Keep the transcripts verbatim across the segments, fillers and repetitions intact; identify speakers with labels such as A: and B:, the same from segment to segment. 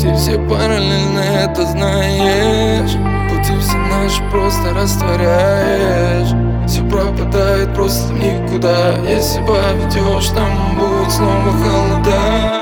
A: Пути все параллельны, это знаешь. Пути все наши просто растворяешь. Все пропадает просто в никуда. Если поведешь, там будет снова холода.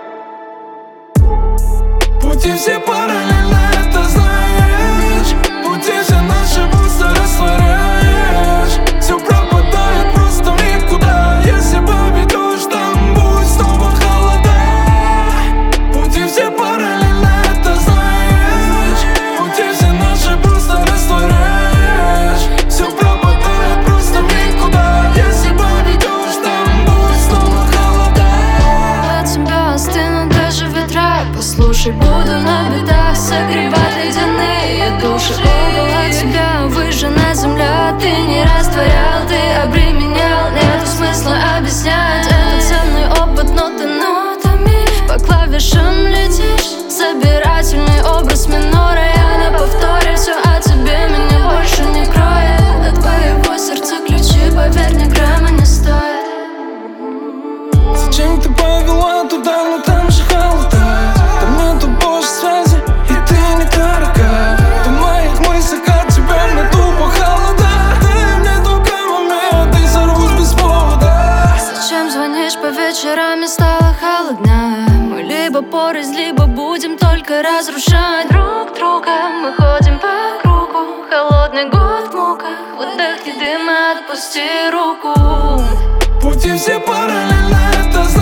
A: Пути все параллельны, это знаешь. Пути все наши просто растворяешь. Все пропадает просто в никуда. Если поведешь, там будет снова холода. Пути все параллельны, это знаешь. Пути все наши просто растворяешь. Все пропадает просто в никуда. Если поведешь, там будет снова холода.
B: От тебя остынут даже ветра. Послушай, буду на бедах согревать ледяные души. Около тебя выжжена земля. Ты не растворял, ты обременял. Нету смысла объяснять этот ценный опыт нотами. По клавишам летишь, собирательный образ минора. Я на повторе, все о тебе меня больше не кроет. От твоего сердца ключи, поверь, ни грамма не стоит.
A: Зачем ты повела туда, но там же холода. Там нету больше связи, и ты не дорога. В моих мыслях от тебя мне тупо холода. Ты мне только момент, и сорвусь без повода.
B: Зачем звонишь по вечерам, мне стало холодно. Мы либо порознь, либо будем только разрушать друг друга. Мы ходим по кругу, холодный год в муках. Выдохни дым, отпусти руку.
A: Пути все параллельны, это знаешь.